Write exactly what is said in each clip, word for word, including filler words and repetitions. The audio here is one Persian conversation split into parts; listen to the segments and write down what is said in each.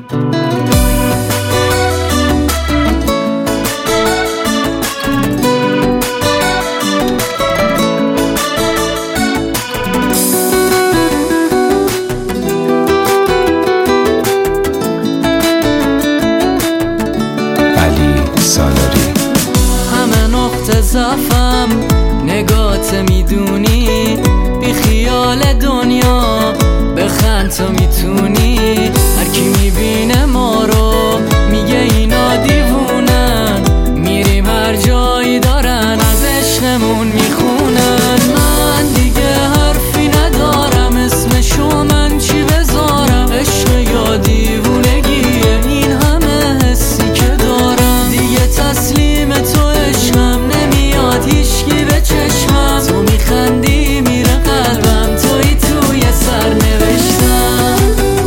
همه نقطه ضعفم نگات میدونی، بی خیال دنیا بخند تا میتونی. هر کی میبینه ما رو میگه اینا دیوونن، میریم هر جایی دارن از عشقمون میخونن. من دیگه حرفی ندارم، اسمشو من چی بذارم؟ عشق یا دیوونگیه این همه حسی که دارم. دیگه تسلیم تو عشقم نمیاد هیچکی به چشمم. تو میخندی میره قلبم، توی توی سر نوشتم.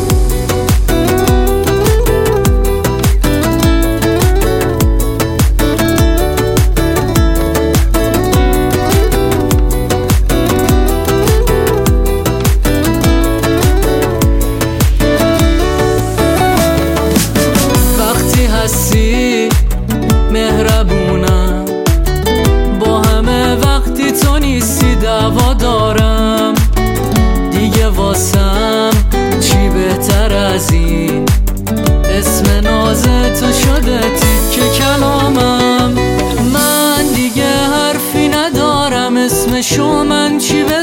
وقتی هستی مهربونم، با همه وقتی تو نیستی دعوا دارم. دیگه واسم چی بهتر از این؟ اسم ناز تو شده تیکه کلامم. من دیگه حرفی ندارم، اسمشو من چی بهتر